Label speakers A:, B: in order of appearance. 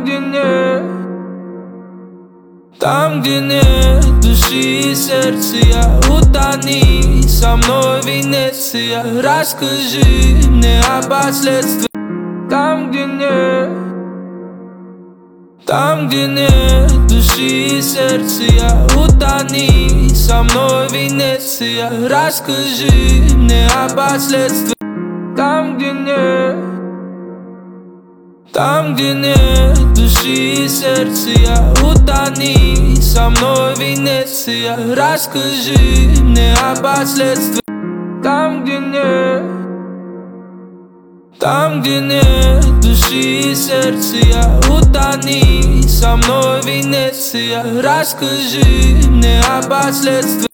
A: где нет, там, где нет души и сердца, я утони со мной, Венеция. Расскажи мне о последствиях. Там, где нет, там, где нет души и сердца, я утони со мной, Венеция. Расскажи мне о последствиях. Там, где нет, там, где нет души и сердца, я утони со мной, Венеция. Расскажи мне о последствиях. Там, где нет, там, где нет души и сердца, я утони со мной, Венеция. Расскажи мне о последствиях.